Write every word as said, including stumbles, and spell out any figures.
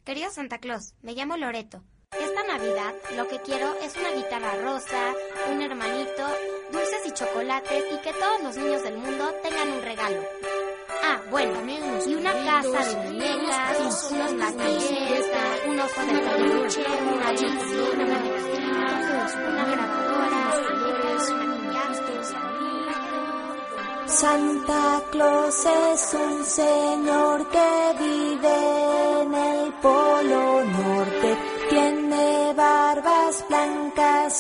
Querido Santa Claus, me llamo Loreto. Esta Navidad lo que quiero es una guitarra rosa, un hermanito, dulces y chocolates y que todos los niños del mundo tengan un regalo. Ah, bueno, y una casa de muñecas, unos latigues, un oso de peluche, una Bixby, una maquinita, una grabadora, juguetes, maquillajes. Santa Claus es un señor que vive en el Polo Norte. Tiene barbas blancas